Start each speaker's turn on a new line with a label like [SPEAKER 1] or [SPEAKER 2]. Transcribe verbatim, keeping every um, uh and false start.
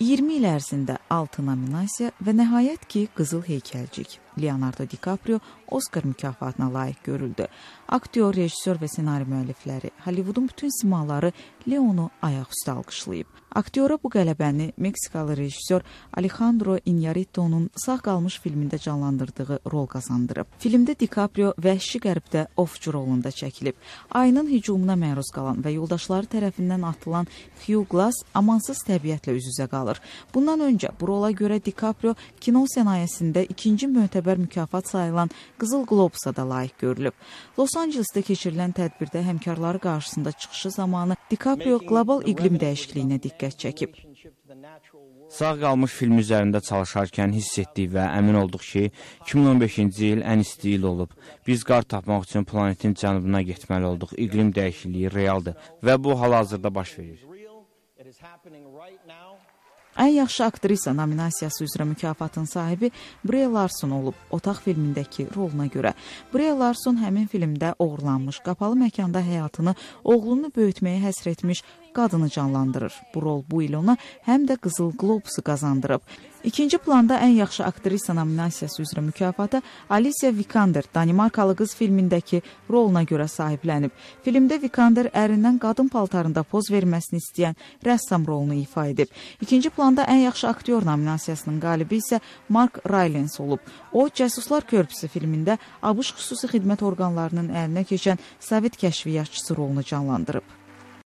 [SPEAKER 1] iyirmi il ərzində altı nominasiya və nəhayət ki, Qızıl Heykəlcik. Leonardo DiCaprio Oscar mükafatına layiq görüldü. Aktyor, rejissor və ssenari müəllifləri Hollywoodun bütün simaları Leonu ayaqüstə alqışlayıb. Aktyora bu qələbəni Meksikalı rejissor Alejandro Iñárritu'nun Sağ qalmış filmində canlandırdığı rol qazandırıb. Filmdə DiCaprio vəhşi qərbdə ovçu rolunda çəkilib. Ayının hücumuna məruz qalan və yoldaşları tərəfindən atılan Hugh Glass amansız təbiətlə üz-üzə qalır. Bundan öncə bu rola görə DiCaprio kino sənayesində ikinci mötəbər mükafat sayılan Qızıl Globusa da layiq görülüb. Los Angelesdə keçirilən tədbirdə həmkarları qarşısında çıxışı zamanı DiCaprio qlobal iqlim dəyişikliyinə diqqət çəkib.
[SPEAKER 2] Sağ qalmış film üzərində çalışarkən hiss etdik və əmin olduq ki, iki min on beşinci il ən isti il olub. Biz qar tapmaq üçün planetin cənubuna getməli olduq. İqlim dəyişikliyi realdır və bu hal-hazırda baş verir.
[SPEAKER 1] Ən yaxşı aktrisa nominasiyası üzrə mükafatın sahibi Brie Larson olub, Otaq filmindəki roluna görə. Brie Larson həmin filmdə oğurlanmış, qapalı məkanda həyatını, oğlunu böyütməyə həsr etmiş qadını canlandırır. Bu rol bu il ona həm də Qızıl Globusu qazandırıb. İkinci planda ən yaxşı aktrisa nominasiyası üzrə mükafatı Alicia Vikander, Danimarkalı qız filmindəki roluna görə sahiblənib. Filmdə Vikander ərindən qadın paltarında poz verməsini istəyən rəssam rolunu ifa edib. İkinci planda ən yaxşı aktyor nominasiyasının qalibi isə Mark Rylance olub. O, Cəsuslar Körpüsü filmində ABŞ xüsusi xidmət orqanlarının əlinə keçən Sovet kəşfiyyatçısı rolunu canlandırıb.